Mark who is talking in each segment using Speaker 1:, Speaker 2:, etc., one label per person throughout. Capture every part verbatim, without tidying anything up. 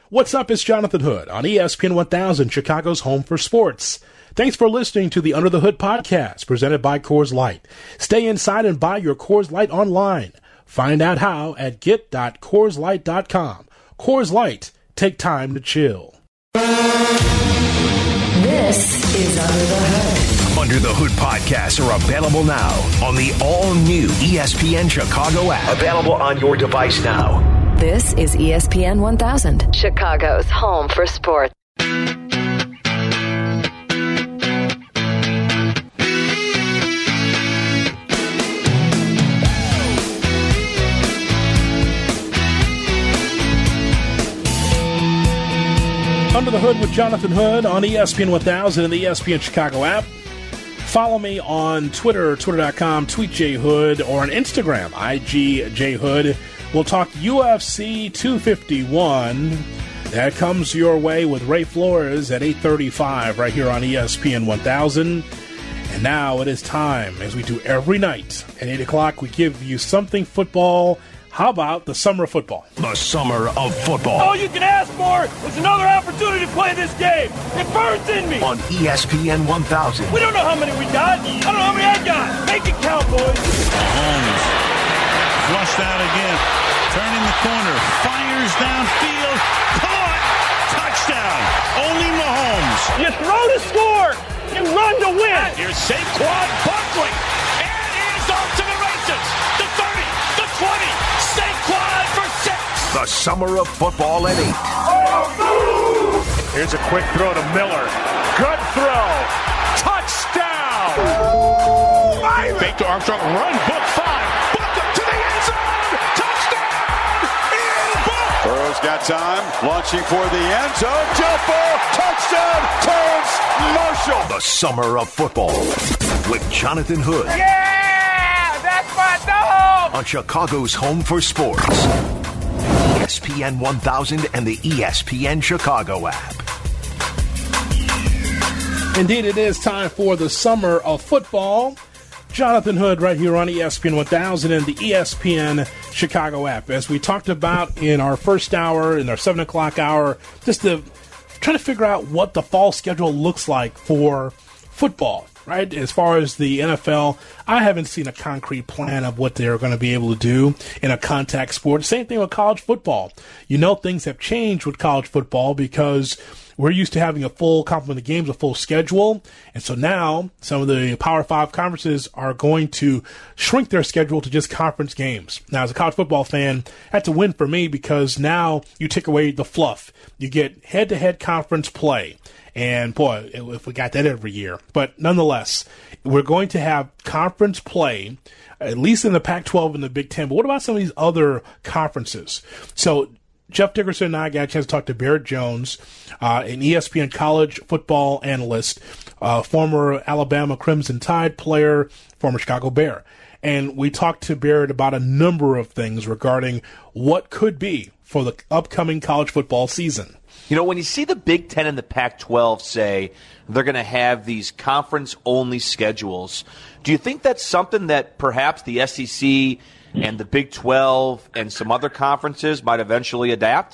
Speaker 1: What's up? It's Jonathan Hood on E S P N one thousand, Chicago's home for sports. Thanks for listening to the Under the Hood podcast presented by Coors Light. Stay inside and buy your Coors Light online. Find out how at get dot coors light dot com. Coors Light, take time to chill.
Speaker 2: This is Under the Hood.
Speaker 3: Under the Hood podcasts are available now on the all-new E S P N Chicago app. Available on your device now.
Speaker 2: This is E S P N one thousand, Chicago's home for sports.
Speaker 1: Under the Hood with Jonathan Hood on E S P N one thousand and the E S P N Chicago app. Follow me on Twitter, twitter dot com, tweet J Hood, or on Instagram, I G J Hood. We'll talk U F C two fifty-one. That comes your way with Ray Flores at eight thirty-five right here on E S P N one thousand. And now it is time, as we do every night at eight o'clock, we give you something football. How about the summer of football?
Speaker 3: The summer of football.
Speaker 4: All you can ask for is another opportunity to play this game. It burns in me.
Speaker 3: On E S P N one thousand.
Speaker 4: We don't know how many we got. I don't know how many I got. Make it count, boys.
Speaker 5: Mahomes flushed out again. Turning the corner. Fires downfield. Caught. Touchdown. Only Mahomes.
Speaker 4: You throw to score. You run to win.
Speaker 5: Here's Saquon Barkley. And he's off to the races. The thirty. The twenty. Saquon for six.
Speaker 3: The summer of football at eight.
Speaker 4: Here's a quick throw to Miller. Good throw. Touchdown.
Speaker 5: Fake to Armstrong. Run. Book five. Book up to the end zone. Touchdown. In book.
Speaker 6: Burrow's got time. Launching for the end zone. Jump ball. Touchdown. Terrence Marshall.
Speaker 3: The summer of football with Jonathan Hood.
Speaker 4: Yeah, that's my dog.
Speaker 3: On Chicago's home for sports. E S P N one thousand and the E S P N Chicago app.
Speaker 1: Indeed, it is time for the summer of football. Jonathan Hood right here on E S P N one thousand and the E S P N Chicago app. As we talked about in our first hour, in our seven o'clock hour, just to trying to figure out what the fall schedule looks like for football, right? As far as the N F L, I haven't seen a concrete plan of what they're going to be able to do in a contact sport. Same thing with college football. You know, things have changed with college football because we're used to having a full complement of games, a full schedule. And so now some of the Power Five conferences are going to shrink their schedule to just conference games. Now, as a college football fan, that's a win for me because now you take away the fluff. You get head-to-head conference play. And, boy, if we got that every year. But nonetheless, we're going to have conference play, at least in the Pac twelve and the Big Ten. But what about some of these other conferences? So Jeff Dickerson and I got a chance to talk to Barrett Jones, uh, an E S P N college football analyst, uh, former Alabama Crimson Tide player, former Chicago Bear. And we talked to Barrett about a number of things regarding what could be for the upcoming college football season.
Speaker 7: You know, when you see the Big Ten and the Pac twelve say they're going to have these conference-only schedules, do you think that's something that perhaps the S E C and the Big twelve and some other conferences might eventually adapt?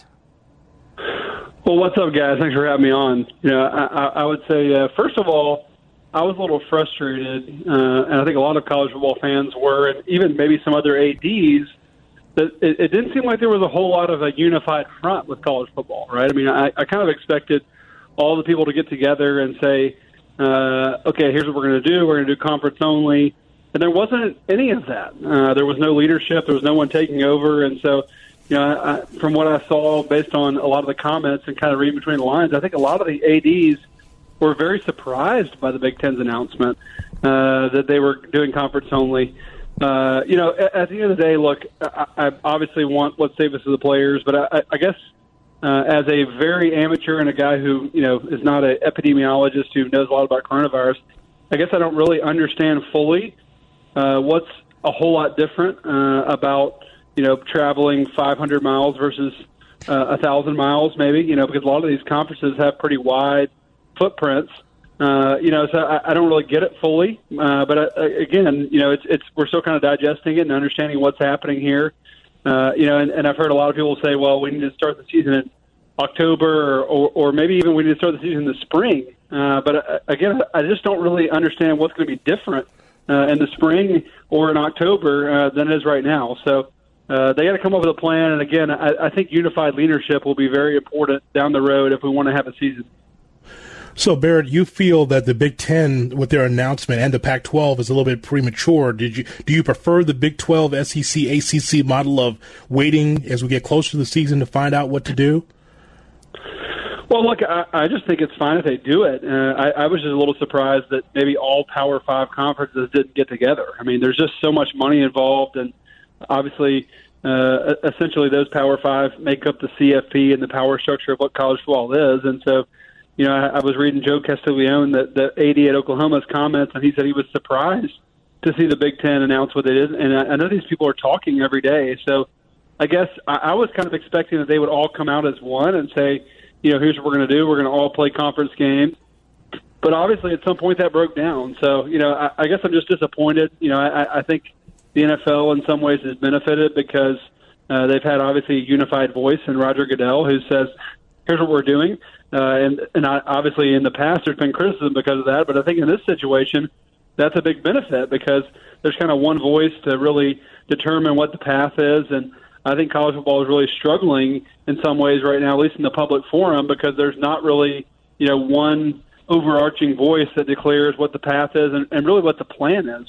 Speaker 8: Well, what's up, guys? Thanks for having me on. You know, I, I would say, uh, first of all, I was a little frustrated, uh, and I think a lot of college football fans were, and even maybe some other A Ds, that it, it didn't seem like there was a whole lot of a unified front with college football, right? I mean, I, I kind of expected all the people to get together and say, uh, okay, here's what we're going to do. We're going to do conference only. And there wasn't any of that. Uh, there was no leadership. There was no one taking over. And so, you know, I, from what I saw based on a lot of the comments and kind of reading between the lines, I think a lot of the A Ds were very surprised by the Big Ten's announcement uh, that they were doing conference only. Uh, you know, at, at the end of the day, look, I, I obviously want what's safest for the players, but I, I guess uh, as a very amateur and a guy who, you know, is not an epidemiologist who knows a lot about coronavirus, I guess I don't really understand fully uh, what's a whole lot different uh, about, you know, traveling five hundred miles versus uh, one thousand miles maybe, you know, because a lot of these conferences have pretty wide footprints. Uh, you know, so I, I don't really get it fully. Uh, but I, again, you know, it's it's we're still kind of digesting it and understanding what's happening here. Uh, you know, and, and I've heard a lot of people say, well, we need to start the season in October or, or maybe even we need to start the season in the spring. Uh, but uh, again, I just don't really understand what's going to be different uh, in the spring or in October uh, than it is right now. So uh, they got to come up with a plan. And again, I, I think unified leadership will be very important down the road if we want to have a season.
Speaker 1: So, Barrett, you feel that the Big Ten, with their announcement, and the Pac twelve is a little bit premature. Did you do you prefer the Big twelve, S E C, A C C model of waiting as we get closer to the season to find out what to do?
Speaker 8: Well, look, I, I just think it's fine if they do it. Uh, I, I was just a little surprised that maybe all Power Five conferences didn't get together. I mean, there's just so much money involved, and obviously, uh, essentially, those Power Five make up the C F P and the power structure of what college football is, and so. You know, I, I was reading Joe Castiglione, the, the A D at Oklahoma's comments, and he said he was surprised to see the Big Ten announce what it is. And I, I know these people are talking every day. So I guess I, I was kind of expecting that they would all come out as one and say, you know, here's what we're going to do. We're going to all play conference games. But obviously at some point that broke down. So, you know, I, I guess I'm just disappointed. You know, I, I think the N F L in some ways has benefited because uh, they've had obviously a unified voice in Roger Goodell who says, here's what we're doing. Uh, and and I, obviously in the past there's been criticism because of that, but I think in this situation that's a big benefit because there's kind of one voice to really determine what the path is. And I think college football is really struggling in some ways right now, at least in the public forum, because there's not really, you know, one overarching voice that declares what the path is and, and really what the plan is.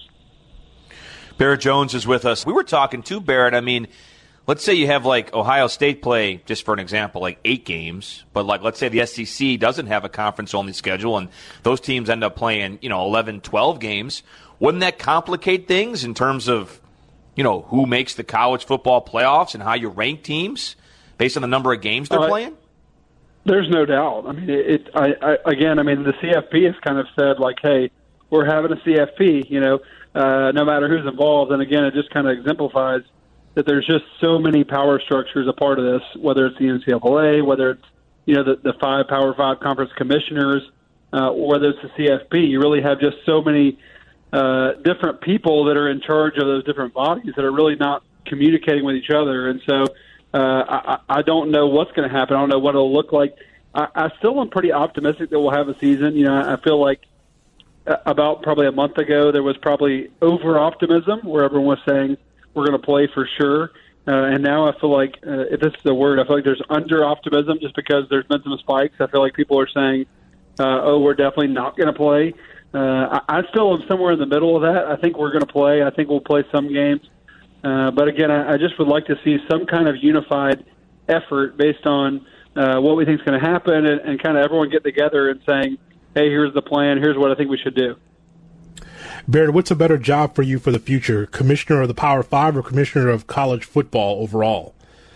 Speaker 7: Barrett Jones is with us. We were talking to Barrett. I mean, let's say you have, like, Ohio State play, just for an example, like eight games. But, like, let's say the S E C doesn't have a conference-only schedule, and those teams end up playing, you know, eleven, twelve games. Wouldn't that complicate things in terms of, you know, who makes the college football playoffs and how you rank teams based on the number of games they're uh, playing?
Speaker 8: There's no doubt. I mean, it, it I, I, again, I mean, the C F P has kind of said, like, hey, we're having a C F P, you know, uh, no matter who's involved. And, again, it just kind of exemplifies that there's just so many power structures a part of this, whether it's the N C double A, whether it's, you know, the, the five Power Five conference commissioners, uh, or whether it's the C F P. You really have just so many uh, different people that are in charge of those different bodies that are really not communicating with each other. And so uh, I, I don't know what's going to happen. I don't know what it'll look like. I, I still am pretty optimistic that we'll have a season. You know, I feel like about probably a month ago there was probably over-optimism where everyone was saying, we're going to play for sure. Uh, and now I feel like, uh, if this is the word, I feel like there's under-optimism just because there's been some spikes. I feel like people are saying, uh, oh, we're definitely not going to play. Uh, I, I still am somewhere in the middle of that. I think we're going to play. I think we'll play some games. Uh, but, again, I, I just would like to see some kind of unified effort based on uh, what we think is going to happen and, and kind of everyone get together and saying, hey, here's the plan. Here's what I think we should do.
Speaker 1: Barrett, what's a better job for you for the future, commissioner of the Power Five or commissioner of college football overall?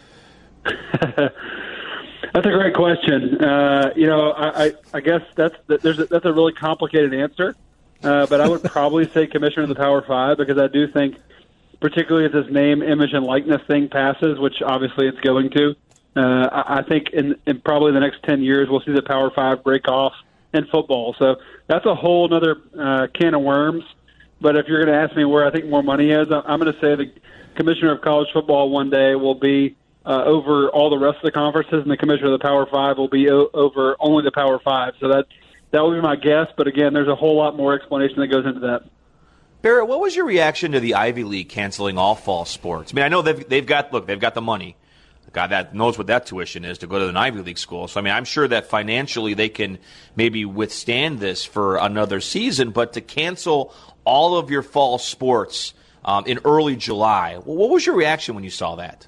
Speaker 8: That's a great question. Uh, you know, I, I, I guess that's there's a, that's a really complicated answer, uh, but I would probably say commissioner of the Power Five because I do think, particularly if this name, image, and likeness thing passes, which obviously it's going to, uh, I, I think in, in probably the next ten years we'll see the Power Five break off in football. So that's a whole other uh, can of worms. But if you're going to ask me where I think more money is, I'm going to say the commissioner of college football one day will be uh, over all the rest of the conferences, and the commissioner of the Power Five will be o- over only the Power Five. So that that will be my guess. But again, there's a whole lot more explanation that goes into that.
Speaker 7: Barrett, what was your reaction to the Ivy League canceling all fall sports? I mean, I know they've they've got look, they've got the money. The guy that knows what that tuition is to go to an Ivy League school. So I mean, I'm sure that financially they can maybe withstand this for another season. But to cancel all of your fall sports um, in early July, what was your reaction when you saw that?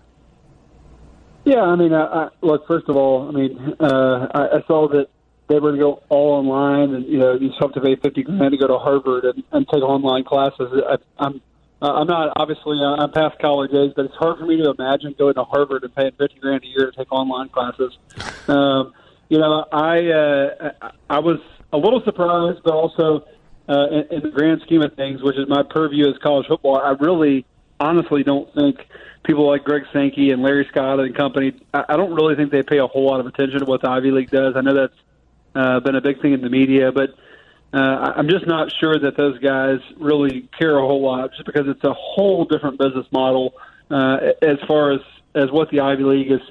Speaker 8: Yeah, I mean, I, I, look, first of all, I mean, uh, I, I saw that they were going to go all online, and you know, you still have to pay fifty grand to go to Harvard and, and take online classes. I, I'm, I'm not obviously uh, I'm past college age, but it's hard for me to imagine going to Harvard and paying fifty grand a year to take online classes. Um, you know, I uh, I was a little surprised, but also. Uh, in, in the grand scheme of things, which is my purview as college football, I really honestly don't think people like Greg Sankey and Larry Scott and company, I, I don't really think they pay a whole lot of attention to what the Ivy League does. I know that's uh, been a big thing in the media, but uh, I'm just not sure that those guys really care a whole lot just because it's a whole different business model uh, as far as, as what the Ivy League is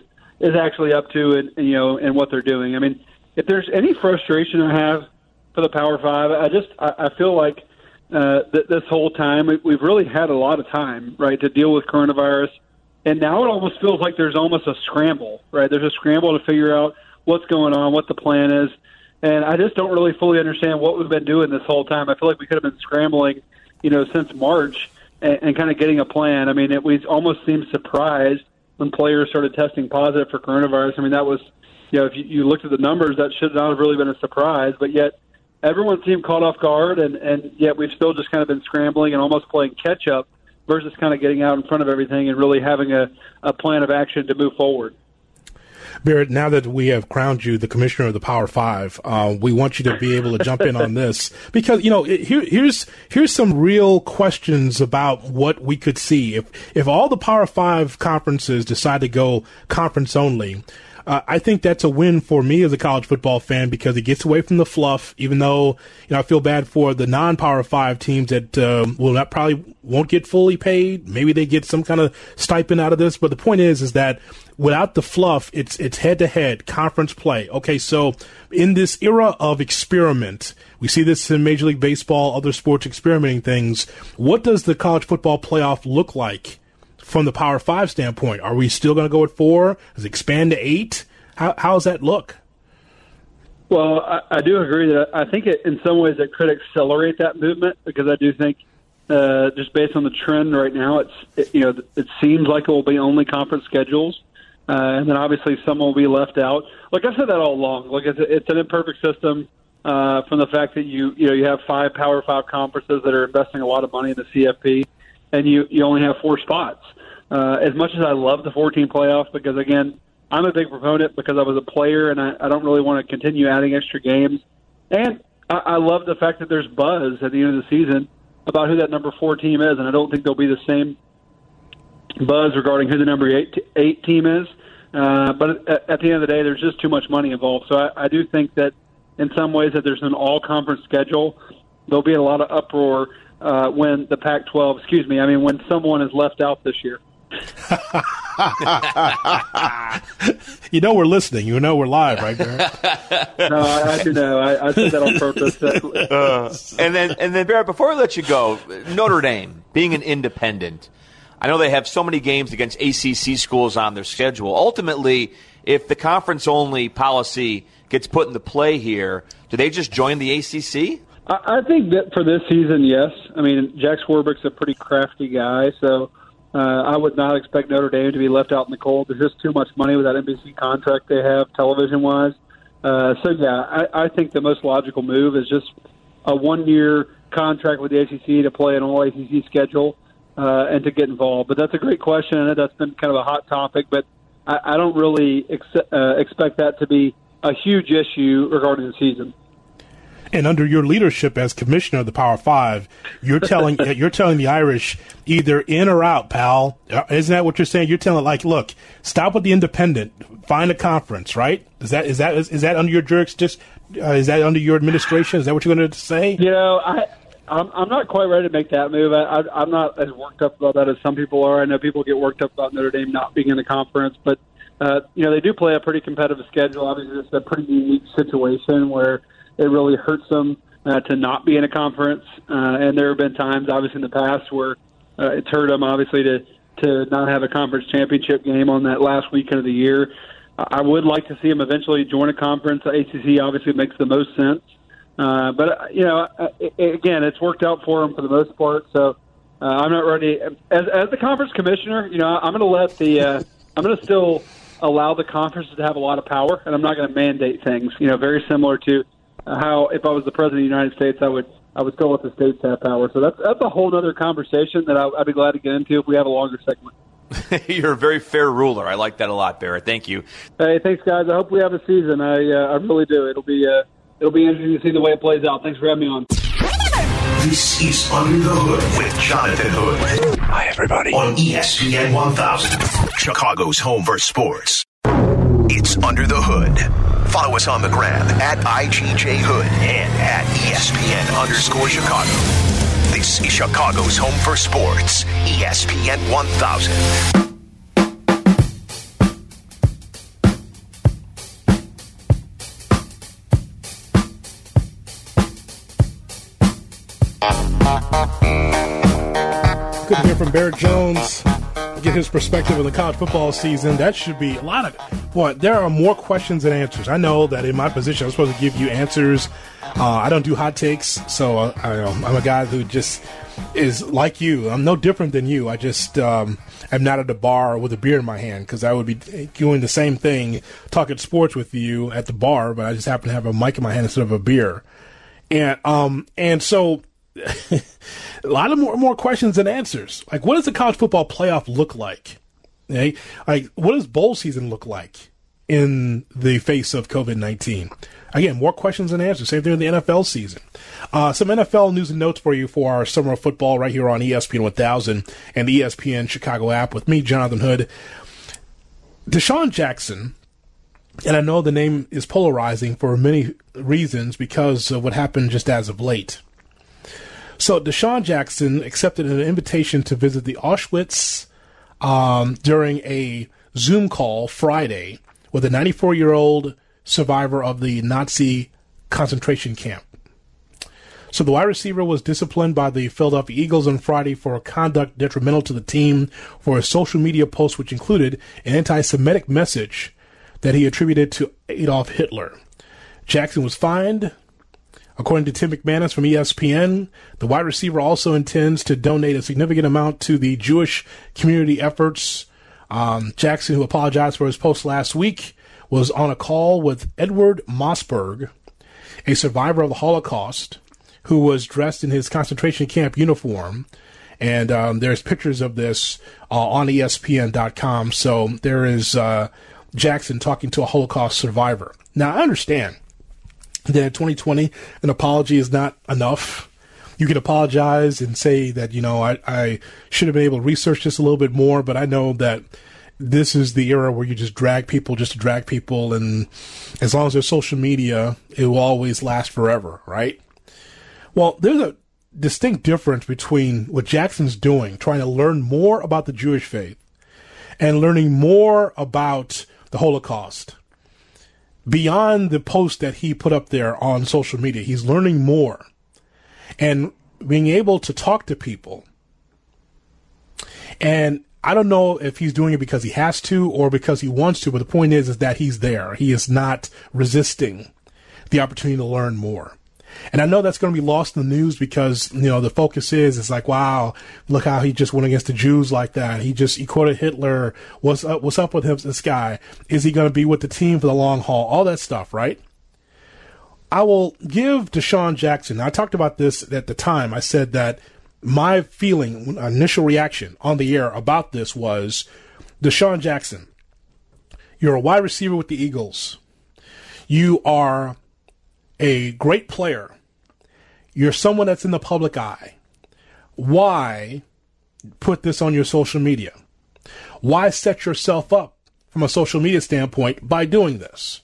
Speaker 8: is actually up to, and you know, and what they're doing. I mean, if there's any frustration I have for the Power Five, I just I, I feel like uh, th- this whole time we've really had a lot of time, right, to deal with coronavirus, and now it almost feels like there's almost a scramble, right? There's a scramble to figure out what's going on, what the plan is, and I just don't really fully understand what we've been doing this whole time. I feel like we could have been scrambling, you know, since March and, and kind of getting a plan. I mean, it, we almost seemed surprised when players started testing positive for coronavirus. I mean, that was, you know, if you, you looked at the numbers, that should not have really been a surprise. But yet, everyone seemed caught off guard, and, and yet we've still just kind of been scrambling and almost playing catch-up versus kind of getting out in front of everything and really having a, a plan of action to move forward.
Speaker 1: Barrett, now that we have crowned you the commissioner of the Power Five, uh, we want you to be able to jump in on this because, you know, here, here's here's some real questions about what we could see. If if all the Power Five conferences decide to go conference only, Uh, I think that's a win for me as a college football fan because it gets away from the fluff, even though, you know, I feel bad for the non-Power Five teams that um, will not probably won't get fully paid. Maybe they get some kind of stipend out of this. But the point is, is that without the fluff, it's it's head-to-head conference play. Okay, so in this era of experiment, we see this in Major League Baseball, other sports experimenting things. What does the college football playoff look like from the Power Five standpoint? Are we still going to go at four? Does it expand to eight? How how does that look?
Speaker 8: Well, I, I do agree that I think it, in some ways it could accelerate that movement because I do think uh, just based on the trend right now, it's it, you know it seems like it will be only conference schedules, uh, and then obviously some will be left out. Like I've said that all along. Like it's, it's an imperfect system uh, from the fact that you you know you have five Power Five conferences that are investing a lot of money in the C F P, and you you only have four spots. Uh, as much as I love the four-team playoff, because, again, I'm a big proponent because I was a player and I, I don't really want to continue adding extra games. And I, I love the fact that there's buzz at the end of the season about who that number four team is, and I don't think there'll be the same buzz regarding who the number eight, eight team is. Uh, but at, at the end of the day, there's just too much money involved. So I, I do think that in some ways that there's an all-conference schedule, there'll be a lot of uproar uh, when the Pac twelve, excuse me, I mean when someone is left out this year.
Speaker 1: You know we're listening. You know we're live, right, Barrett?
Speaker 8: No, I, I do know. I, I said that on purpose.
Speaker 7: uh, and then, and then, Barrett, before we let you go, Notre Dame, being an independent, I know they have so many games against A C C schools on their schedule. Ultimately, if the conference-only policy gets put into play here, do they just join the A C C?
Speaker 8: I, I think that for this season, yes. I mean, Jack Swarbrick's a pretty crafty guy, so Uh, I would not expect Notre Dame to be left out in the cold. There's just too much money with that N B C contract they have, television-wise. Uh, so, yeah, I, I think the most logical move is just a one-year contract with the A C C to play an all-A C C schedule uh, and to get involved. But that's a great question, and that's been kind of a hot topic. But I, I don't really ex- uh, expect that to be a huge issue regarding the season.
Speaker 1: And under your leadership as commissioner of the Power Five, you're telling you're telling the Irish either in or out, pal. Isn't that what you're saying? You're telling like, look, stop with the independent, find a conference, right? Is that is that is, is that under your jurisdiction? Uh, is that under your administration? Is that what you're going to say?
Speaker 8: You know, I I'm, I'm not quite ready to make that move. I, I, I'm not as worked up about that as some people are. I know people get worked up about Notre Dame not being in the conference, but uh, you know they do play a pretty competitive schedule. Obviously, it's a pretty unique situation where it really hurts them uh, to not be in a conference. Uh, and there have been times, obviously, in the past where uh, it's hurt them, obviously, to, to not have a conference championship game on that last weekend of the year. I would like to see them eventually join a conference. A C C obviously makes the most sense. Uh, but, you know, again, it's worked out for them for the most part. So uh, I'm not ready. As, as the conference commissioner, you know, I'm going to let the uh, – I'm going to still allow the conferences to have a lot of power, and I'm not going to mandate things, you know, very similar to – how if I was the president of the United States, I would I would still let the states have power. So that's that's a whole other conversation that I, I'd be glad to get into if we have a longer segment.
Speaker 7: You're a very fair ruler. I like that a lot, Barrett. Thank you.
Speaker 8: Hey, thanks, guys. I hope we have a season. I uh, I really do. It'll be uh, it'll be interesting to see the way it plays out. Thanks for having me on.
Speaker 3: This is Under the Hood with Jonathan Hood.
Speaker 9: Hi, everybody.
Speaker 3: On E S P N one thousand, Chicago's home for sports. It's Under the Hood. Follow us on the gram at I G J Hood and at E S P N underscore Chicago. This is Chicago's home for sports. E S P N one thousand.
Speaker 1: Good to hear from Barrett Jones, get his perspective on the college football season. That should be a lot of, boy, there are more questions than answers. I know that in my position, I'm supposed to give you answers. Uh, I don't do hot takes, so uh, I, I'm a guy who just is like you. I'm no different than you. I just um, am not at a bar with a beer in my hand, because I would be doing the same thing, talking sports with you at the bar, but I just happen to have a mic in my hand instead of a beer. And um, and so a lot of more more questions than answers. Like, what does the college football playoff look like? Okay? Like, what does bowl season look like in the face of covid nineteen? Again, more questions than answers. Same thing with the N F L season. Uh, some N F L news and notes for you for our summer of football right here on E S P N one thousand and the E S P N Chicago app with me, Jonathan Hood. Deshaun Jackson, and I know the name is polarizing for many reasons because of what happened just as of late. So Deshaun Jackson accepted an invitation to visit the Auschwitz um, during a Zoom call Friday with a ninety-four-year-old survivor of the Nazi concentration camp. So the wide receiver was disciplined by the Philadelphia Eagles on Friday for conduct detrimental to the team for a social media post which included an anti-Semitic message that he attributed to Adolf Hitler. Jackson was fined. According to Tim McManus from E S P N, the wide receiver also intends to donate a significant amount to the Jewish community efforts. Um, Jackson, who apologized for his post last week, was on a call with Edward Mossberg, a survivor of the Holocaust, who was dressed in his concentration camp uniform. And um, there's pictures of this uh, on E S P N dot com. So there is uh, Jackson talking to a Holocaust survivor. Now, I understand that in twenty twenty, an apology is not enough. You can apologize and say that, you know, I, I should have been able to research this a little bit more, but I know that this is the era where you just drag people just to drag people, and as long as there's social media, it will always last forever, right? Well, there's a distinct difference between what Jackson's doing, trying to learn more about the Jewish faith, and learning more about the Holocaust. Beyond the post that he put up there on social media, he's learning more and being able to talk to people. And I don't know if he's doing it because he has to or because he wants to, but the point is, is that he's there. He is not resisting the opportunity to learn more. And I know that's going to be lost in the news because, you know, the focus is, it's like, wow, look how he just went against the Jews like that. He just, he quoted Hitler. What's up, what's up with him, this guy? Is he going to be with the team for the long haul? All that stuff, right? I will give Deshaun Jackson, I talked about this at the time. I said that my feeling, initial reaction on the air about this was, Deshaun Jackson, you're a wide receiver with the Eagles. You are a great player. You're someone that's in the public eye. Why put this on your social media? Why set yourself up from a social media standpoint by doing this?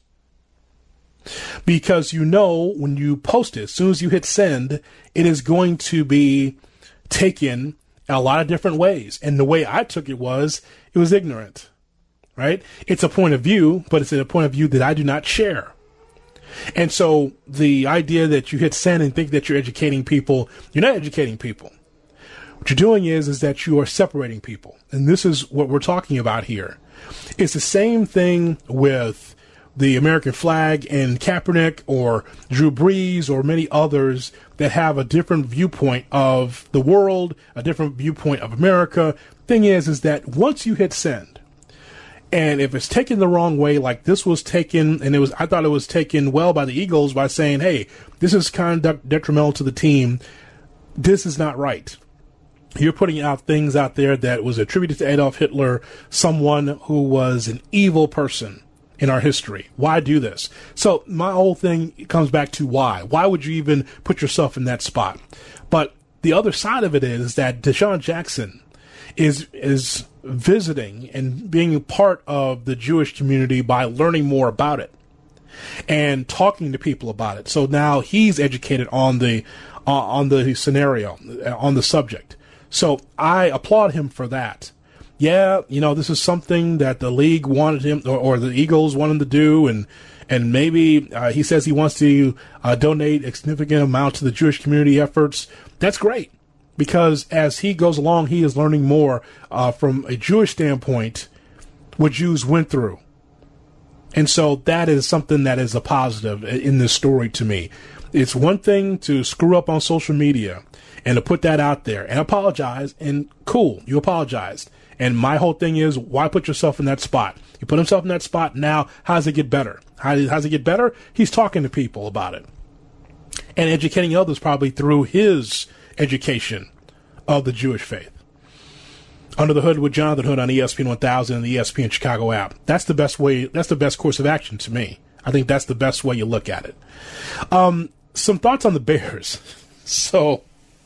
Speaker 1: Because you know when you post it, as soon as you hit send, it is going to be taken in a lot of different ways. And the way I took it was, it was ignorant, right? It's a point of view, but it's a point of view that I do not share. And so the idea that you hit send and think that you're educating people, you're not educating people. What you're doing is, is that you are separating people. And this is what we're talking about here. It's the same thing with the American flag and Kaepernick or Drew Brees or many others that have a different viewpoint of the world, a different viewpoint of America. Thing is, is that once you hit send, and if it's taken the wrong way, like this was taken, and it was, I thought it was taken well by the Eagles by saying, hey, this is conduct detrimental to the team. This is not right. You're putting out things out there that was attributed to Adolf Hitler, someone who was an evil person in our history. Why do this? So my whole thing comes back to why. Why would you even put yourself in that spot? But the other side of it is that Deshaun Jackson is is visiting and being a part of the Jewish community by learning more about it and talking to people about it. So now he's educated on the uh, on the scenario, on the subject. So I applaud him for that. Yeah, you know, this is something that the league wanted him, or, or the Eagles wanted him to do, and and maybe uh, he says he wants to uh, donate a significant amount to the Jewish community efforts. That's great. because as he goes along, he is learning more uh, from a Jewish standpoint what Jews went through. And so that is something that is a positive in this story to me. It's one thing to screw up on social media and to put that out there and apologize, and cool, you apologized. And my whole thing is, why put yourself in that spot? You put himself in that spot. Now, how does it get better? How does it get better? He's talking to people about it and educating others probably through his education of the Jewish faith. Under the Hood with Jonathan Hood on E S P N one thousand and the E S P N Chicago app. That's the best way. That's the best course of action to me. I think that's the best way you look at it. Um, some thoughts on the Bears. So,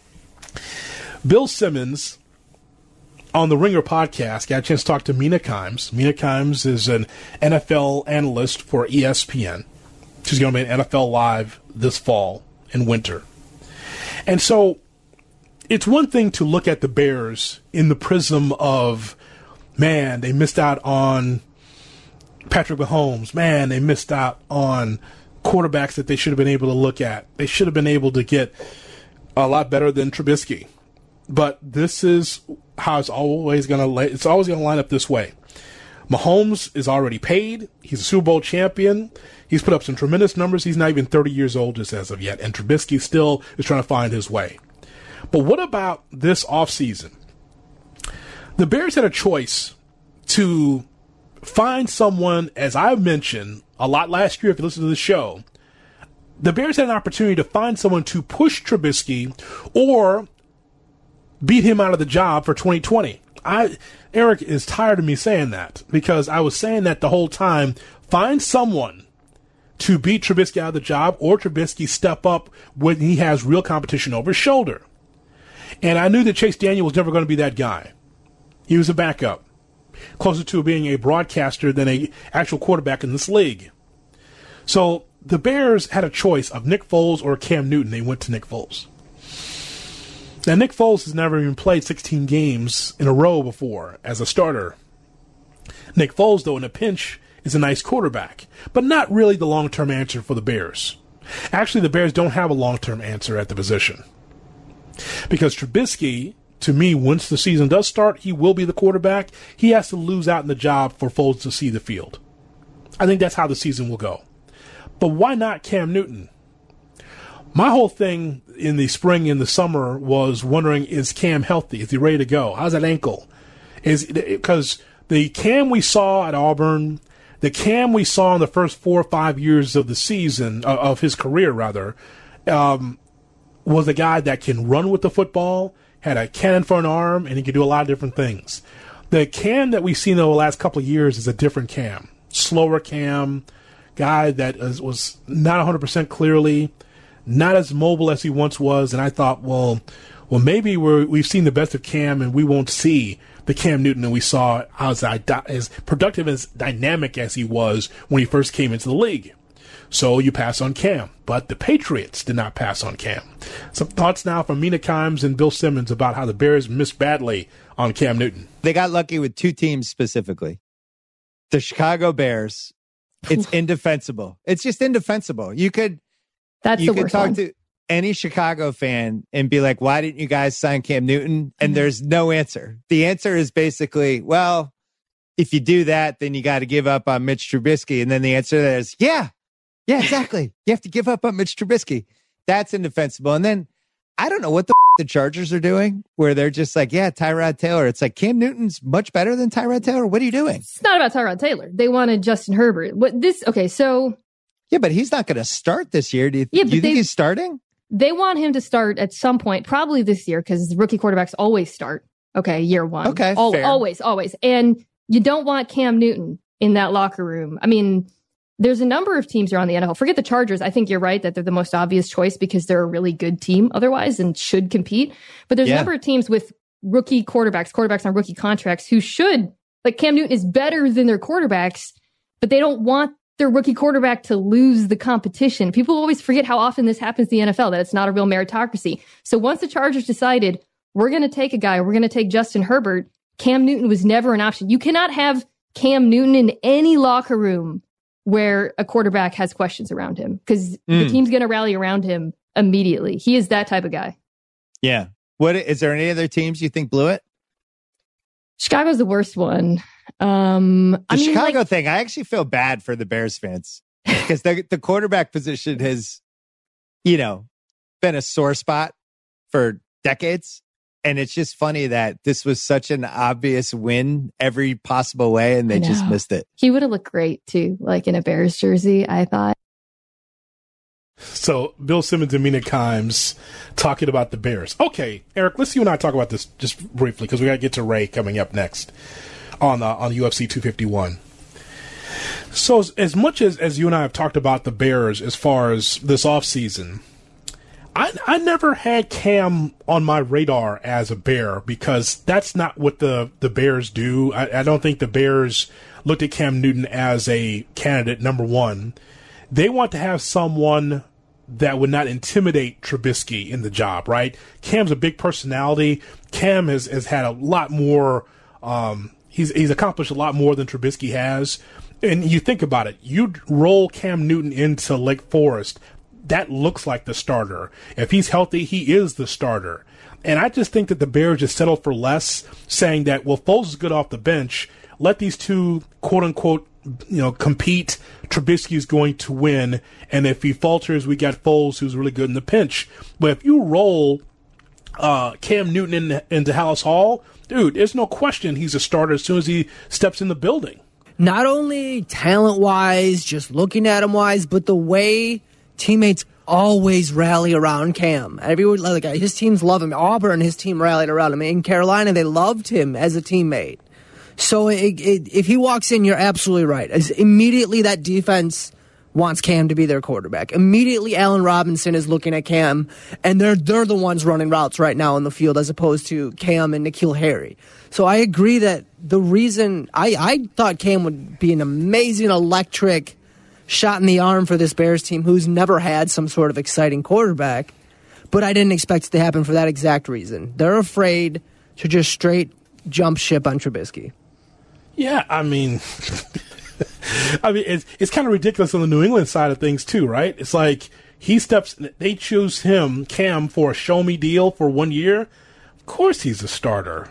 Speaker 1: Bill Simmons on the Ringer podcast got a chance to talk to Mina Kimes. Mina Kimes is an N F L analyst for E S P N. She's going to be on N F L Live this fall and winter. And so, it's one thing to look at the Bears in the prism of, man, they missed out on Patrick Mahomes. Man, they missed out on quarterbacks that they should have been able to look at. They should have been able to get a lot better than Trubisky. But this is how it's always going to it's always going to line up this way. Mahomes is already paid. He's a Super Bowl champion. He's put up some tremendous numbers. He's not even thirty years old just as of yet. And Trubisky still is trying to find his way. But what about this offseason? The Bears had a choice to find someone, as I mentioned a lot last year, if you listen to the show. The Bears had an opportunity to find someone to push Trubisky or beat him out of the job for twenty twenty. I, Eric is tired of me saying that because I was saying that the whole time. Find someone to beat Trubisky out of the job, or Trubisky step up when he has real competition over his shoulder. And I knew that Chase Daniel was never going to be that guy. He was a backup, closer to being a broadcaster than a actual quarterback in this league. So the Bears had a choice of Nick Foles or Cam Newton. They went to Nick Foles. Now, Nick Foles has never even played sixteen games in a row before as a starter. Nick Foles, though, in a pinch, is a nice quarterback, but not really the long-term answer for the Bears. Actually, the Bears don't have a long-term answer at the position. Because Trubisky, to me, once the season does start, he will be the quarterback. He has to lose out in the job for Foles to see the field. I think that's how the season will go. But why not Cam Newton? My whole thing in the spring and the summer was wondering, is Cam healthy? Is he ready to go? How's that ankle? Is because the Cam we saw at Auburn, the Cam we saw in the first four or five years of the season, uh, of his career rather, um, was a guy that can run with the football, had a cannon for an arm, and he could do a lot of different things. The Cam that we've seen over the last couple of years is a different Cam. Slower Cam, guy that is, was not one hundred percent clearly, not as mobile as he once was. And I thought, well, well, maybe we're, we've seen the best of Cam and we won't see the Cam Newton that we saw as, as productive, as dynamic as he was when he first came into the league. So you pass on Cam. But the Patriots did not pass on Cam. Some thoughts now from Mina Kimes and Bill Simmons about how the Bears missed badly on Cam Newton.
Speaker 9: They got lucky with two teams specifically. The Chicago Bears. It's indefensible. It's just indefensible. You could,
Speaker 10: That's
Speaker 9: you
Speaker 10: the
Speaker 9: could
Speaker 10: worst
Speaker 9: talk
Speaker 10: one.
Speaker 9: to any Chicago fan and be like, why didn't you guys sign Cam Newton? And mm-hmm. there's no answer. The answer is basically, well, if you do that, then you got to give up on Mitch Trubisky. And then the answer there is, yeah, yeah, exactly. You have to give up on Mitch Trubisky. That's indefensible. And then I don't know what the, f- the Chargers are doing, where they're just like, yeah, Tyrod Taylor. It's like, Cam Newton's much better than Tyrod Taylor. What are you doing?
Speaker 10: It's not about Tyrod Taylor. They wanted Justin Herbert. What this? Okay, so
Speaker 9: yeah, but he's not going to start this year. Do you,
Speaker 10: yeah,
Speaker 9: do you
Speaker 10: they,
Speaker 9: think he's starting?
Speaker 10: They want him to start at some point, probably this year, because rookie quarterbacks always start. Okay, year one.
Speaker 9: Okay,
Speaker 10: Al-
Speaker 9: fair.
Speaker 10: always, always. And you don't want Cam Newton in that locker room. I mean, there's a number of teams around the N F L. Forget the Chargers. I think you're right that they're the most obvious choice because they're a really good team otherwise and should compete. But there's
Speaker 9: yeah.
Speaker 10: a number of teams with rookie quarterbacks, quarterbacks on rookie contracts who should, like Cam Newton is better than their quarterbacks, but they don't want their rookie quarterback to lose the competition. People always forget how often this happens in the N F L, that it's not a real meritocracy. So once the Chargers decided, we're going to take a guy, we're going to take Justin Herbert, Cam Newton was never an option. You cannot have Cam Newton in any locker room where a quarterback has questions around him because mm. the team's going to rally around him immediately. He is that type of guy.
Speaker 9: Yeah. What is there any other teams you think blew it?
Speaker 10: Chicago's the worst one. Um,
Speaker 9: the
Speaker 10: I mean,
Speaker 9: Chicago
Speaker 10: like,
Speaker 9: thing, I actually feel bad for the Bears fans because the, the quarterback position has, you know, been a sore spot for decades. And it's just funny that this was such an obvious win every possible way, and they just missed it.
Speaker 10: He would have looked great, too, like in a Bears jersey, I thought.
Speaker 1: So, Bill Simmons and Mina Kimes talking about the Bears. Okay, Eric, let's you and I talk about this just briefly, because we got to get to Ray coming up next on uh, on U F C two fifty-one. So, as, as much as, as you and I have talked about the Bears as far as this offseason, I, I never had Cam on my radar as a Bear because that's not what the, the Bears do. I, I don't think the Bears looked at Cam Newton as a candidate, number one. They want to have someone that would not intimidate Trubisky in the job, right? Cam's a big personality. Cam has, has had a lot more, um, he's, he's accomplished a lot more than Trubisky has. And you think about it, you roll Cam Newton into Lake Forest, that looks like the starter. If he's healthy, he is the starter. And I just think that the Bears just settled for less, saying that, well, Foles is good off the bench. Let these two, quote unquote, you know, compete. Trubisky is going to win. And if he falters, we got Foles, who's really good in the pinch. But if you roll uh, Cam Newton in, into Hallis Hall, dude, there's no question he's a starter as soon as he steps in the building.
Speaker 11: Not only talent-wise, just looking at him wise, but the way teammates always rally around Cam. Everyone, like his teams love him. Auburn, his team rallied around him. In Carolina, they loved him as a teammate. So it, it, if he walks in, you're absolutely right. As immediately that defense wants Cam to be their quarterback. Immediately, Allen Robinson is looking at Cam, and they're they're the ones running routes right now in the field as opposed to Cam and N'Keal Harry. So I agree that the reason I, I thought Cam would be an amazing, electric shot in the arm for this Bears team who's never had some sort of exciting quarterback, but I didn't expect it to happen for that exact reason. They're afraid to just straight jump ship on Trubisky.
Speaker 1: Yeah, I mean, I mean, it's it's kind of ridiculous on the New England side of things too, right? It's like he steps, they choose him, Cam, for a show me deal for one year. Of course, he's a starter.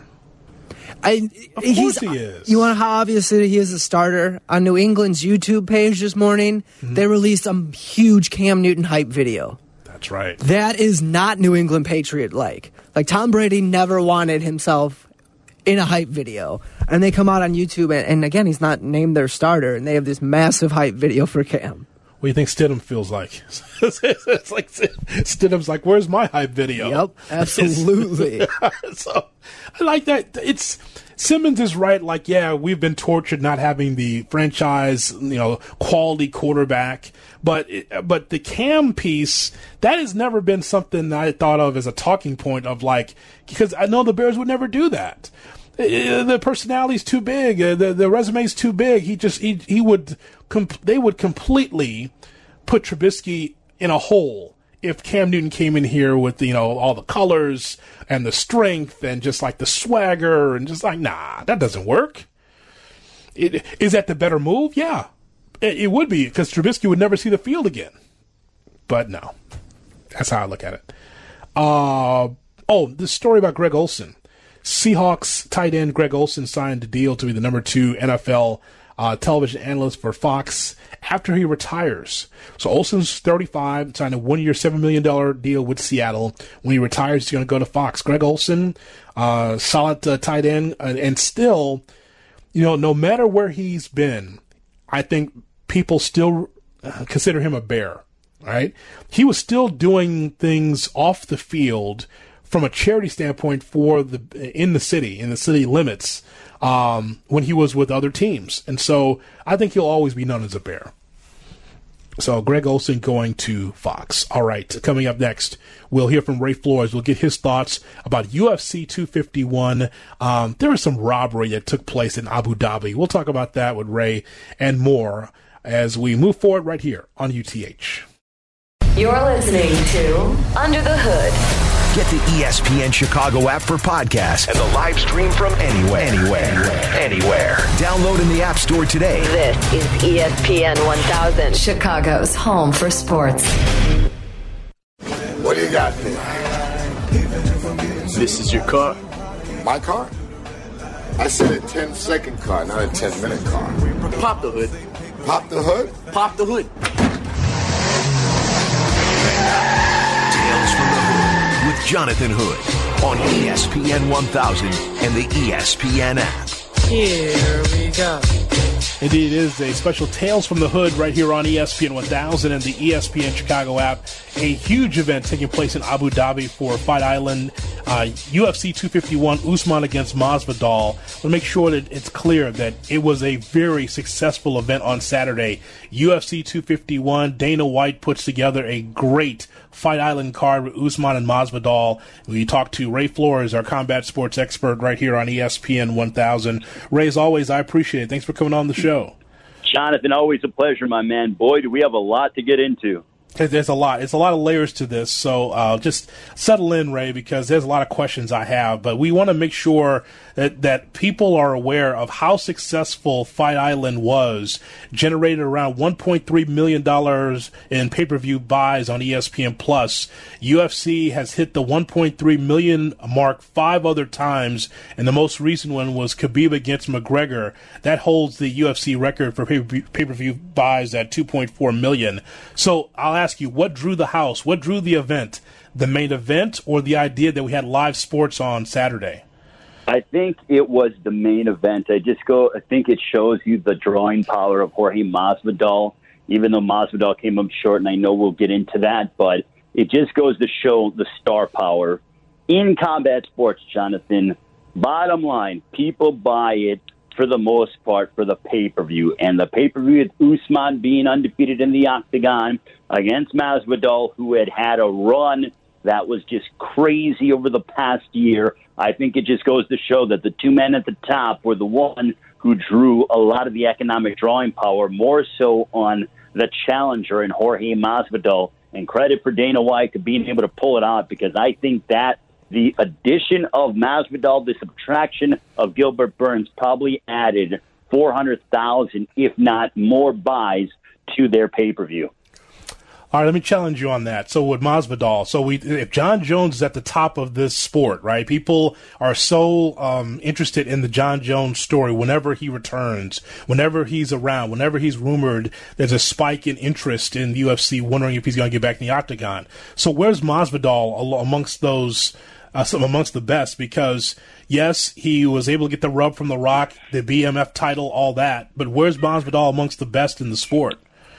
Speaker 11: I,
Speaker 1: of course he is.
Speaker 11: You want how obvious he is a starter? On New England's YouTube page this morning, mm-hmm. they released a huge Cam Newton hype video.
Speaker 1: That's right.
Speaker 11: That is not New England Patriot-like. Like, Tom Brady never wanted himself in a hype video. And they come out on YouTube, and, and again, he's not named their starter, and they have this massive hype video for Cam.
Speaker 1: What do you think Stidham feels like? It's like Stidham's like, where's my hype video?
Speaker 11: Yep, absolutely.
Speaker 1: So I like that. It's Simmons is right. Like, yeah, we've been tortured not having the franchise, you know, quality quarterback. But but the Cam piece, that has never been something I thought of as a talking point of like, because I know the Bears would never do that. The personality's too big. The the resume's too big. He just he he would comp- they would completely put Trubisky in a hole if Cam Newton came in here with, you know, all the colors and the strength and just like the swagger and just like, nah, that doesn't work. It, is that the better move? Yeah, it, it would be, because Trubisky would never see the field again. But no, that's how I look at it. Uh, oh, this story about Greg Olsen. Seahawks tight end Greg Olsen signed a deal to be the number two N F L uh, television analyst for Fox after he retires. So Olsen's thirty-five, signed a one-year, seven million dollars deal with Seattle. When he retires, he's going to go to Fox. Greg Olsen, uh, solid uh, tight end, and, and still, you know, no matter where he's been, I think people still uh, consider him a Bear, right? He was still doing things off the field from a charity standpoint for the in the city, in the city limits, um, when he was with other teams. And so I think he'll always be known as a Bear. So Greg Olsen going to Fox. All right, coming up next, we'll hear from Ray Flores. We'll get his thoughts about U F C two fifty-one. Um, there was some robbery that took place in Abu Dhabi. We'll talk about that with Ray and more as we move forward right here on U T H.
Speaker 2: You're listening to Under the Hood.
Speaker 3: Get the E S P N Chicago app for podcasts and the live stream from anywhere. Anywhere. Anywhere. Anywhere. Download in the App Store today.
Speaker 2: This is E S P N one thousand, Chicago's home for sports.
Speaker 12: What do you got there?
Speaker 3: This is your car.
Speaker 12: My car? I said a ten-second car, not a ten-minute car.
Speaker 3: Pop the hood.
Speaker 12: Pop the hood?
Speaker 3: Pop the hood. Tales from the Hood with Jonathan Hood on E S P N one thousand and the E S P N app.
Speaker 11: Here we go.
Speaker 1: Indeed, it is a special Tales from the Hood right here on E S P N one thousand and the E S P N Chicago app. A huge event taking place in Abu Dhabi for Fight Island, uh, U F C two fifty-one, Usman against Masvidal. To make sure that it's clear that it was a very successful event on Saturday. U F C two fifty-one, Dana White puts together a great Fight Island card with Usman and Masvidal. We talked to Ray Flores, our combat sports expert, right here on E S P N one thousand. Ray, as always, I appreciate it. Thanks for coming on the show.
Speaker 13: Jonathan, always a pleasure, my man. Boy, do we have a lot to get into.
Speaker 1: There's a lot. It's a lot of layers to this, so uh, just settle in, Ray, because there's a lot of questions I have. But we want to make sure that, that people are aware of how successful Fight Island was, generated around one point three million dollars in pay-per-view buys on E S P N Plus. U F C has hit the one point three million dollars mark five other times, and the most recent one was Khabib against McGregor. That holds the U F C record for pay-per-view, pay-per-view buys at two point four million dollars. So I'll ask you, what drew the house? What drew the event? The main event or the idea that we had live sports on Saturday?
Speaker 13: I think it was the main event. I just go. I think it shows you the drawing power of Jorge Masvidal, even though Masvidal came up short, and I know we'll get into that, but it just goes to show the star power in combat sports, Jonathan. Bottom line, people buy it for the most part for the pay-per-view. And the pay-per-view with Usman being undefeated in the octagon against Masvidal, who had had a run that was just crazy over the past year. I think it just goes to show that the two men at the top were the one who drew a lot of the economic drawing power, more so on the challenger in Jorge Masvidal. And credit for Dana White for being able to pull it out, because I think that the addition of Masvidal, the subtraction of Gilbert Burns, probably added four hundred thousand, if not more, buys to their pay-per-view.
Speaker 1: All right, let me challenge you on that. So with Masvidal, so we, if John Jones is at the top of this sport, right? People are so um, interested in the John Jones story. Whenever he returns, whenever he's around, whenever he's rumored, there's a spike in interest in the U F C, wondering if he's going to get back in the octagon. So where's Masvidal amongst those? Uh, some amongst the best, because yes, he was able to get the rub from The Rock, the B M F title, all that. But where's Masvidal amongst the best in the sport?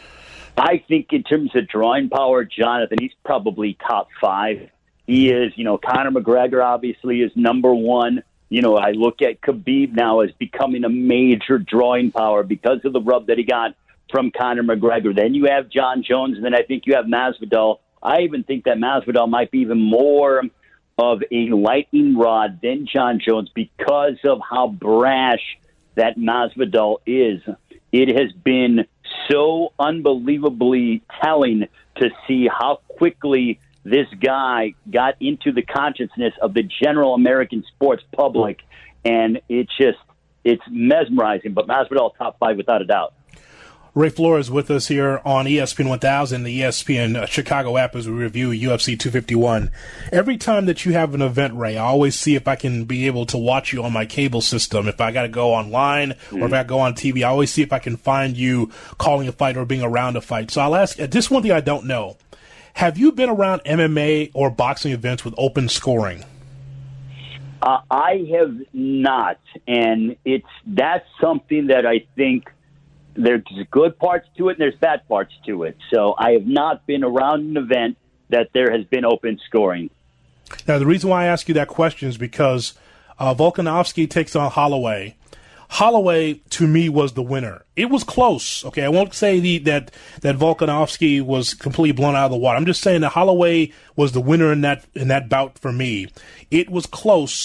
Speaker 13: I think in terms of drawing power, Jonathan, he's probably top five. He is, you know, Conor McGregor obviously is number one. You know, I look at Khabib now as becoming a major drawing power because of the rub that he got from Conor McGregor. Then you have John Jones, and then I think you have Masvidal. I even think that Masvidal might be even more of a lightning rod than John Jones because of how brash that Masvidal is. It has been so unbelievably telling to see how quickly this guy got into the consciousness of the general American sports public, and it's just, it's mesmerizing. But Masvidal, top five without a doubt.
Speaker 1: Ray Flores with us here on E S P N one thousand, the E S P N Chicago app, as we review U F C two fifty-one. Every time that you have an event, Ray, I always see if I can be able to watch you on my cable system. If I got to go online mm-hmm. or if I go on T V, I always see if I can find you calling a fight or being around a fight. So I'll ask, just one thing I don't know. Have you been around M M A or boxing events with open scoring?
Speaker 13: Uh, I have not, and it's that's something that I think there's good parts to it and there's bad parts to it. So I have not been around an event that there has been open scoring.
Speaker 1: Now, the reason why I ask you that question is because uh, Volkanovski takes on Holloway. Holloway, to me, was the winner. It was close. Okay, I won't say the, that that Volkanovski was completely blown out of the water. I'm just saying that Holloway was the winner in that in that bout for me. It was close,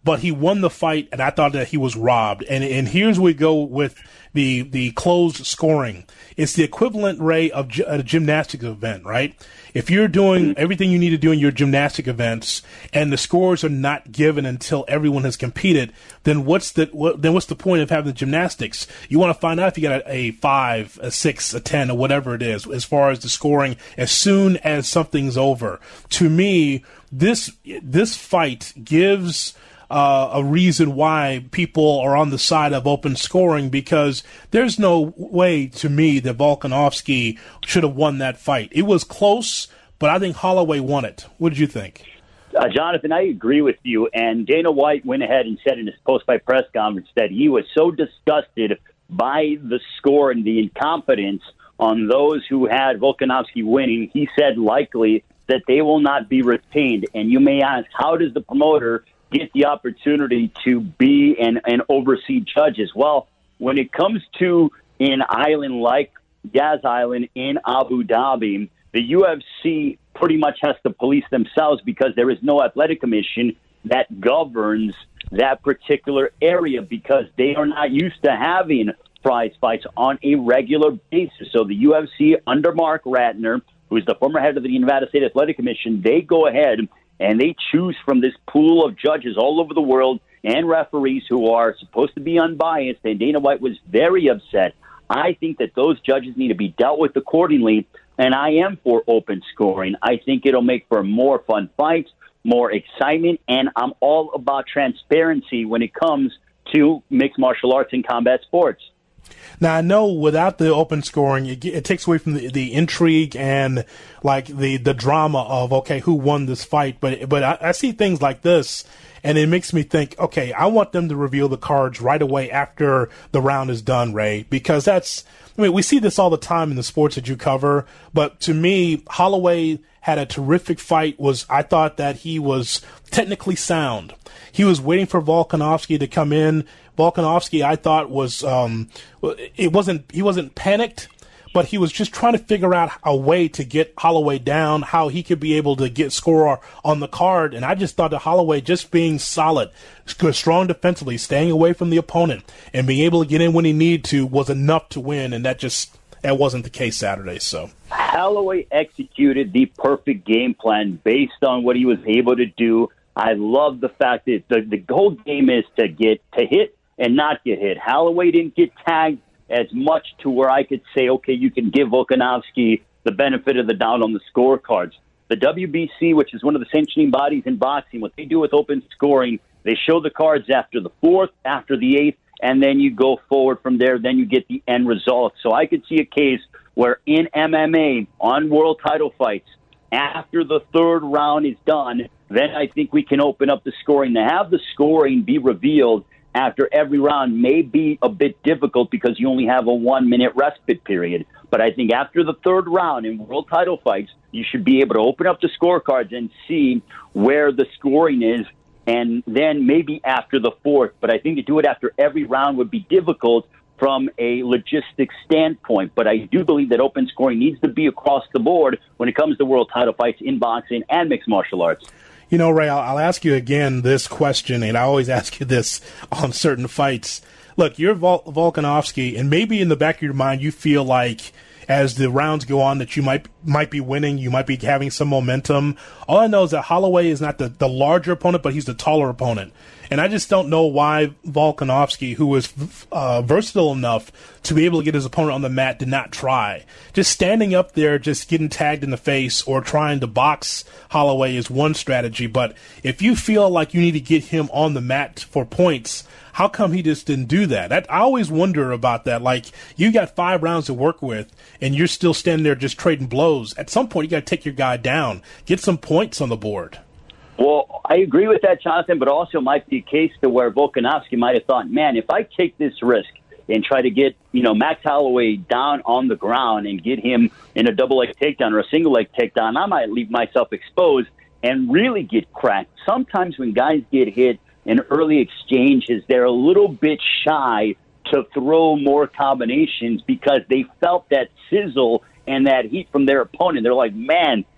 Speaker 1: but he won the fight, and I thought that he was robbed. And and here's where we go with the the closed scoring. It's the equivalent, Ray, of g- a gymnastics event, right? If you're doing everything you need to do in your gymnastic events, and the scores are not given until everyone has competed, then what's the what, then what's the point of having the gymnastics? You want to find out if you got a, a five, a six, a ten, or whatever it is, as far as the scoring, as soon as something's over. To me, this this fight gives Uh, a reason why people are on the side of open scoring, because there's no way to me that Volkanovski should have won that fight. It was close, but I think Holloway won it. What did you think?
Speaker 13: Uh, Jonathan, I agree with you. And Dana White went ahead and said in his post-fight press conference that he was so disgusted by the score and the incompetence on those who had Volkanovski winning. He said likely that they will not be retained. And you may ask, how does the promoter get the opportunity to be and, and oversee judges? Well, when it comes to an island like Yas Island in Abu Dhabi, the U F C pretty much has to police themselves because there is no athletic commission that governs that particular area because they are not used to having prize fights on a regular basis. So the U F C, under Mark Ratner, who is the former head of the Nevada State Athletic Commission, they go ahead and they choose from this pool of judges all over the world and referees who are supposed to be unbiased, and Dana White was very upset. I think that those judges need to be dealt with accordingly, and I am for open scoring. I think it'll make for more fun fights, more excitement, and I'm all about transparency when it comes to mixed martial arts and combat sports.
Speaker 1: Now, I know without the open scoring, it, it takes away from the, the intrigue and like the, the drama of, okay, who won this fight. But but I, I see things like this, and it makes me think, okay, I want them to reveal the cards right away after the round is done, Ray, because that's, I mean, we see this all the time in the sports that you cover. But to me, Holloway had a terrific fight. Was I thought that he was technically sound. He was waiting for Volkanovski to come in. Volkanovski, I thought, was um, it wasn't he wasn't panicked, but he was just trying to figure out a way to get Holloway down, how he could be able to get score on the card. And I just thought that Holloway just being solid, strong defensively, staying away from the opponent, and being able to get in when he needed to was enough to win. And that just that wasn't the case Saturday. So
Speaker 13: Holloway executed the perfect game plan based on what he was able to do. I love the fact that the, the whole game is to get to hit and not get hit. Holloway didn't get tagged as much to where I could say, okay, you can give Volkanovski the benefit of the doubt on the scorecards. The W B C, which is one of the sanctioning bodies in boxing, what they do with open scoring, they show the cards after the fourth, after the eighth, and then you go forward from there. Then you get the end result. So I could see a case where in M M A, on world title fights, after the third round is done, then I think we can open up the scoring. To have the scoring be revealed after every round may be a bit difficult because you only have a one-minute respite period. But I think after the third round in world title fights, you should be able to open up the scorecards and see where the scoring is, and then maybe after the fourth. But I think to do it after every round would be difficult from a logistics standpoint. But I do believe that open scoring needs to be across the board when it comes to world title fights in boxing and mixed martial arts.
Speaker 1: You know, Ray, I'll, I'll ask you again this question, and I always ask you this on certain fights. Look, you're Vol- Volkanovski, and maybe in the back of your mind you feel like as the rounds go on that you might might be winning, you might be having some momentum. All I know is that Holloway is not the, the larger opponent, but he's the taller opponent. And I just don't know why Volkanovski, who was uh, versatile enough to be able to get his opponent on the mat, did not try. Just standing up there, just getting tagged in the face or trying to box Holloway is one strategy. But if you feel like you need to get him on the mat for points, how come he just didn't do that? that? I always wonder about that. Like, you got five rounds to work with, and you're still standing there just trading blows. At some point, you got to take your guy down. Get some points on the board.
Speaker 13: Well, I agree with that, Jonathan, but also might be a case to where Volkanovski might have thought, man, if I take this risk and try to get, you know, Max Holloway down on the ground and get him in a double leg takedown or a single leg takedown, I might leave myself exposed and really get cracked. Sometimes when guys get hit in early exchanges, they're a little bit shy to throw more combinations because they felt that sizzle and that heat from their opponent. They're like, man,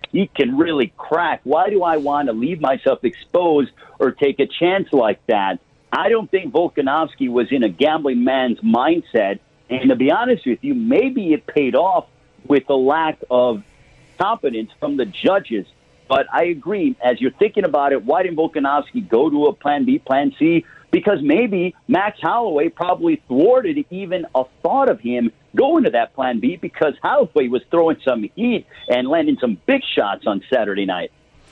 Speaker 13: he can really crack. Why do I want to leave myself exposed or take a chance like that? I don't think Volkanovski was in a gambling man's mindset. And to be honest with you, maybe it paid off with a lack of confidence from the judges. But I agree, as you're thinking about it, why didn't Volkanovski go to a plan B, plan C? Because maybe Max Holloway probably thwarted even a thought of him going to that plan B, because Holloway was throwing some heat and landing some big shots on Saturday night.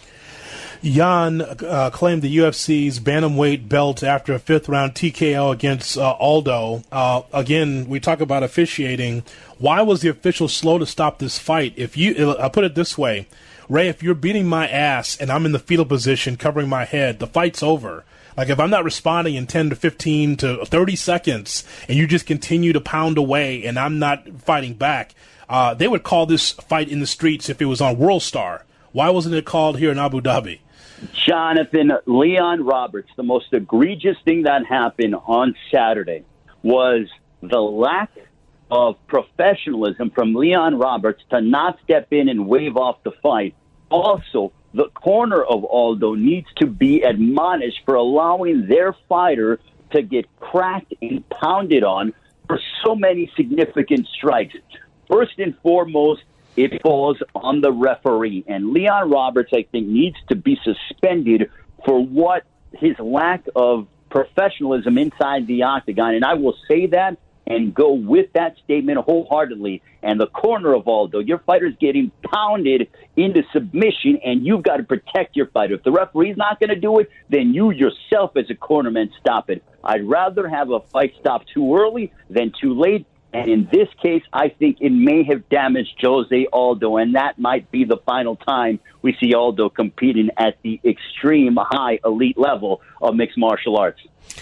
Speaker 1: Jan uh, claimed the U F C's bantamweight belt after a fifth-round T K O against uh, Aldo. Uh, again, we talk about officiating. Why was the official slow to stop this fight? If you, I'll put it this way, Ray, if you're beating my ass and I'm in the fetal position covering my head, the fight's over. Like, if I'm not responding in ten to fifteen to thirty seconds and you just continue to pound away and I'm not fighting back, uh, they would call this fight in the streets if it was on World Star. Why wasn't it called here in Abu Dhabi?
Speaker 13: Jonathan, Leon Roberts, the most egregious thing that happened on Saturday was the lack of professionalism from Leon Roberts to not step in and wave off the fight. Also, the corner of Aldo needs to be admonished for allowing their fighter to get cracked and pounded on for so many significant strikes. First and foremost, it falls on the referee. And Leon Roberts, I think, needs to be suspended for what his lack of professionalism inside the octagon. And I will say that and go with that statement wholeheartedly. And the corner of Aldo, your fighter's getting pounded into submission, and you've got to protect your fighter. If the referee's not going to do it, then you yourself as a cornerman stop it. I'd rather have a fight stop too early than too late. And in this case, I think it may have damaged Jose Aldo, and that might be the final time we see Aldo competing at the extreme high elite level of mixed martial arts.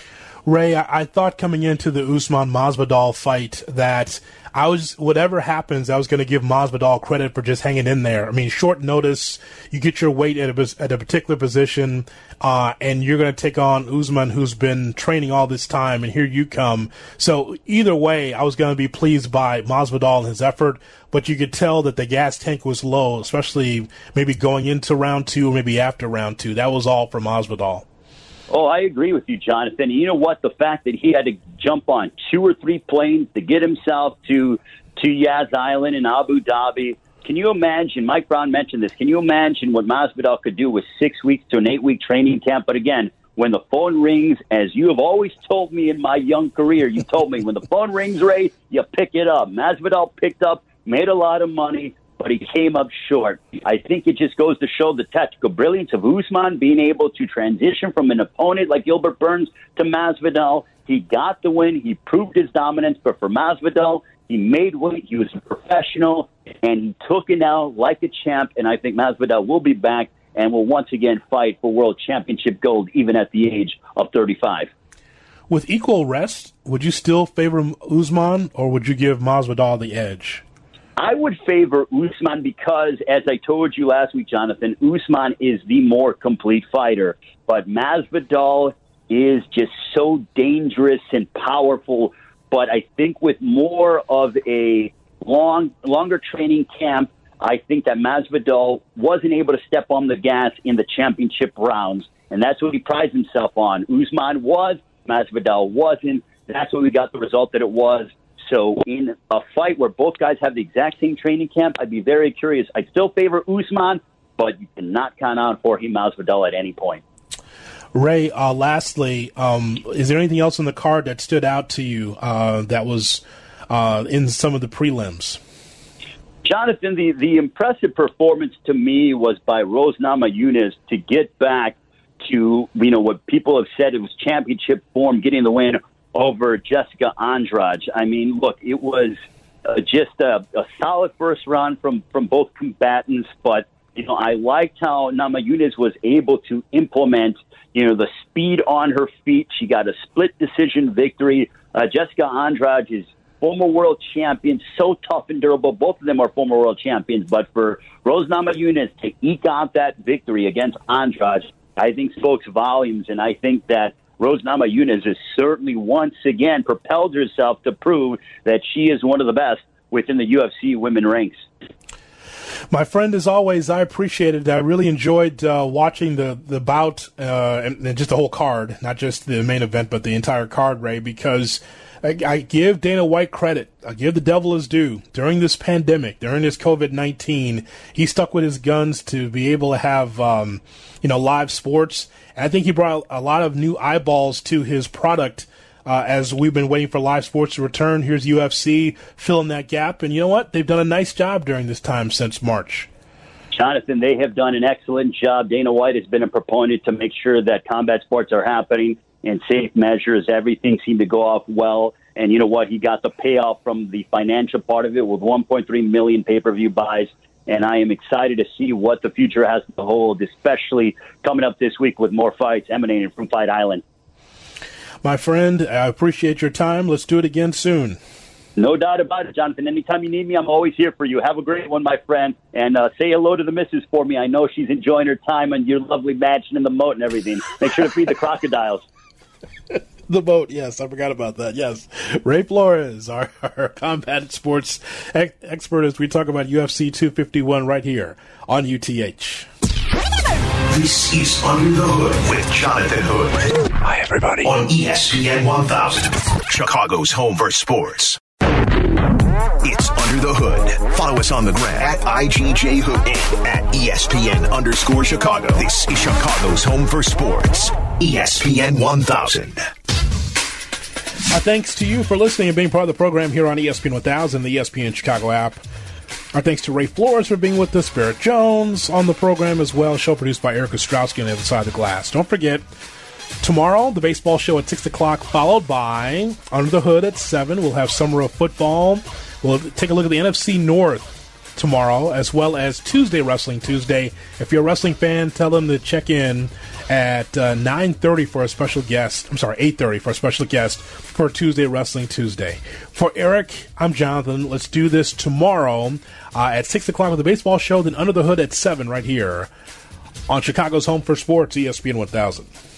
Speaker 1: Ray, I, I thought coming into the Usman Masvidal fight that I was, whatever happens, I was going to give Masvidal credit for just hanging in there. I mean, short notice, you get your weight at a, at a particular position, uh, and you're going to take on Usman, who's been training all this time, and here you come. So either way, I was going to be pleased by Masvidal and his effort, but you could tell that the gas tank was low, especially maybe going into round two or maybe after round two. That was all for Masvidal.
Speaker 13: Oh, I agree with you, Jonathan. You know what? The fact that he had to jump on two or three planes to get himself to to Yas Island in Abu Dhabi. Can you imagine? Mike Brown mentioned this. Can you imagine what Masvidal could do with six weeks to an eight-week training camp? But again, when the phone rings, as you have always told me in my young career, you told me when the phone rings, Ray, you pick it up. Masvidal picked up, made a lot of money, but he came up short. I think it just goes to show the tactical brilliance of Usman being able to transition from an opponent like Gilbert Burns to Masvidal. He got the win. He proved his dominance. But for Masvidal, he made weight. He was a professional, and he took it out like a champ. And I think Masvidal will be back and will once again fight for world championship gold, even at the age of thirty-five.
Speaker 1: With equal rest, would you still favor Usman, or would you give Masvidal the edge?
Speaker 13: I would favor Usman because, as I told you last week, Jonathan, Usman is the more complete fighter. But Masvidal is just so dangerous and powerful. But I think with more of a long, longer training camp, I think that Masvidal wasn't able to step on the gas in the championship rounds. And that's what he prides himself on. Usman was, Masvidal wasn't. That's why we got the result that it was. So in a fight where both guys have the exact same training camp, I'd be very curious. I still favor Usman, but you cannot count on Jorge Masvidal at any point.
Speaker 1: Ray, uh, lastly, um, is there anything else on the card that stood out to you uh, that was uh, in some of the prelims?
Speaker 13: Jonathan, the, the impressive performance to me was by Rose Namajunas to get back to, you know, what people have said it was championship form, getting the win over Jessica Andrade. I mean, look, it was uh, just a, a solid first round from, from both combatants, but, you know, I liked how Namajunas was able to implement, you know, the speed on her feet. She got a split decision victory. Uh, Jessica Andrade is former world champion, so tough and durable. Both of them are former world champions, but for Rose Namajunas to eke out that victory against Andrade, I think spoke volumes, and I think that Rose Namajunas has certainly once again propelled herself to prove that she is one of the best within the U F C women ranks.
Speaker 1: My friend, as always, I appreciate it. I really enjoyed uh, watching the, the bout uh, and, and just the whole card, not just the main event, but the entire card, Ray, because I, I give Dana White credit. I give the devil his due. During this pandemic, during this COVID nineteen, he stuck with his guns to be able to have, um, you know, live sports. And I think he brought a lot of new eyeballs to his product. Uh, as we've been waiting for live sports to return, here's U F C filling that gap. And you know what? They've done a nice job during this time since March.
Speaker 13: Jonathan, they have done an excellent job. Dana White has been a proponent to make sure that combat sports are happening in safe measures. Everything seemed to go off well. And you know what? He got the payoff from the financial part of it with one point three million pay-per-view buys. And I am excited to see what the future has to hold, especially coming up this week with more fights emanating from Fight Island.
Speaker 1: My friend, I appreciate your time. Let's do it again soon.
Speaker 13: No doubt about it, Jonathan. Anytime you need me, I'm always here for you. Have a great one, my friend. And uh, say hello to the missus for me. I know she's enjoying her time on your lovely mansion in the moat and everything. Make sure to feed the crocodiles.
Speaker 1: The boat, yes. I forgot about that. Yes. Ray Flores, our, our combat sports ex- expert, as we talk about U F C two fifty-one right here on U T H.
Speaker 3: This is Under the Hood with Jonathan Hood.
Speaker 14: Hi, everybody.
Speaker 3: On E S P N one thousand, Chicago's home for sports. It's Under the Hood. Follow us on the gram at I G J Hood and at E S P N underscore Chicago. This is Chicago's home for sports. E S P N one thousand.
Speaker 1: Our thanks to you for listening and being part of the program here on E S P N one thousand, the E S P N Chicago app. Our thanks to Ray Flores for being with us, Barrett Jones on the program as well. Show produced by Eric Ostrowski on the other side of the glass. Don't forget, tomorrow, the baseball show at six o'clock, followed by Under the Hood at seven. We'll have Summer of Football. We'll take a look at the N F C North tomorrow, as well as Tuesday Wrestling Tuesday. If you're a wrestling fan, tell them to check in at uh, nine thirty for a special guest. I'm sorry, eight thirty for a special guest for Tuesday Wrestling Tuesday. For Eric, I'm Jonathan. Let's do this tomorrow uh, at six o'clock with the baseball show, then Under the Hood at seven right here on Chicago's home for sports, E S P N one thousand.